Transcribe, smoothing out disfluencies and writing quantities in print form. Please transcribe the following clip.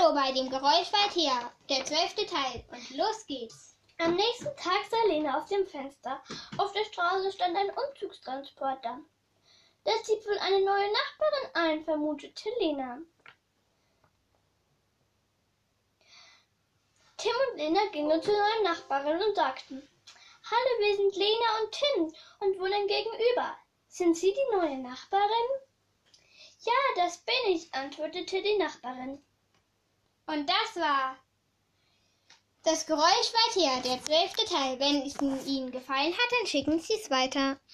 Hallo bei dem Geräusch weit her, der 12. Teil. Und los geht's. Am nächsten Tag sah Lena aus dem Fenster. Auf der Straße stand ein Umzugstransporter. Der zieht wohl eine neue Nachbarin ein, vermutete Lena. Tim und Lena gingen zur neuen Nachbarin und sagten: Hallo, wir sind Lena und Tim und wohnen gegenüber. Sind Sie die neue Nachbarin? Ja, das bin ich, antwortete die Nachbarin. Und das war das Geräusch weit her, der 12. Teil. Wenn es Ihnen gefallen hat, dann schicken Sie es weiter.